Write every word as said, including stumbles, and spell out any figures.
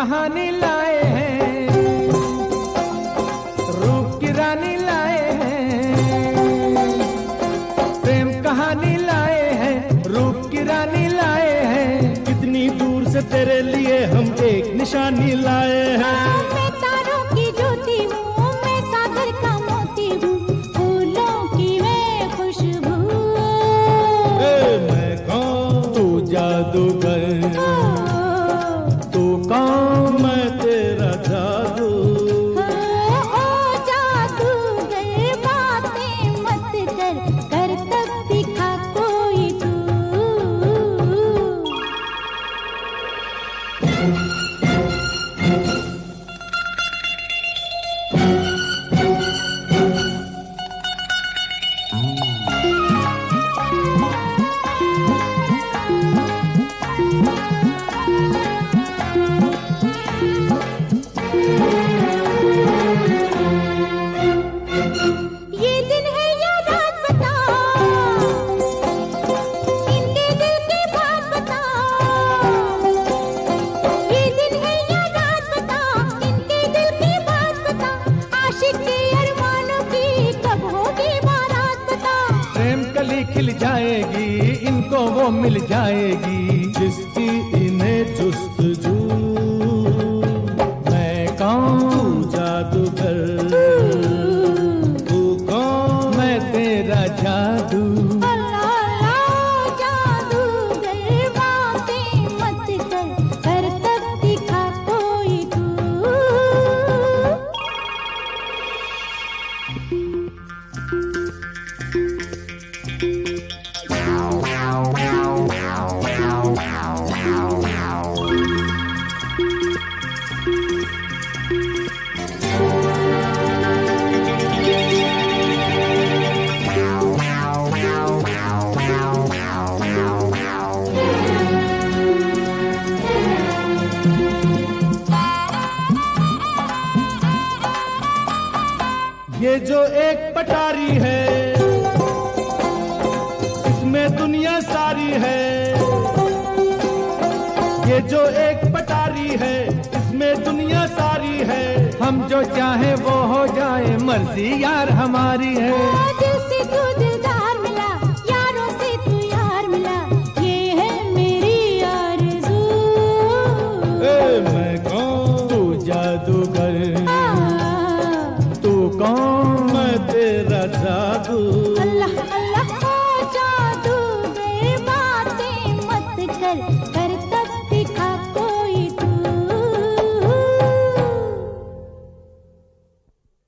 कहानी लाए हैं, रूप की रानी लाए हैं। प्रेम कहानी लाए हैं, रूप की रानी लाए हैं। कितनी दूर से तेरे लिए हम एक निशानी लाए हैं। मैं तारों की ज्योति हूँ, मैं सागर का मोती हूँ, फूलों की मैं खुशबू। ए, मैं कौन? तू जादूगर, तू कौन? मैं तेरा जादू। ओ जादूगर बातें मत कर, कर तक दिखा कोई तू। ये दिन है या रात बता, इनके दिल की बात बता। ये दिन है या रात बता, इनके दिल की बात बता। आशिक के अरमानों की कब होगी बारात बता। प्रेम कली खिल जाएगी, इनको वो मिल जाएगी जिसकी इन्हें जुस्तजू। मैं कौन? तू जादूगर, तू कौन? मैं तेरा जादू। अल्लाह जादूगर बातें मत कर, कर तक दिखा कोई तू। ये जो एक पटारी है, इसमें दुनिया सारी है। ये जो एक पटारी है, इसमें दुनिया सारी है। हम जो चाहे वो हो जाए, मर्जी यार हमारी है। दिल से तू दिलदार मिला, यारों से तू यार मिला, ये है मेरी आरज़ू। ए, मैं कौन? तू जादूगर, आ, तू कौन? मैं तेरा जादू। अल्लाह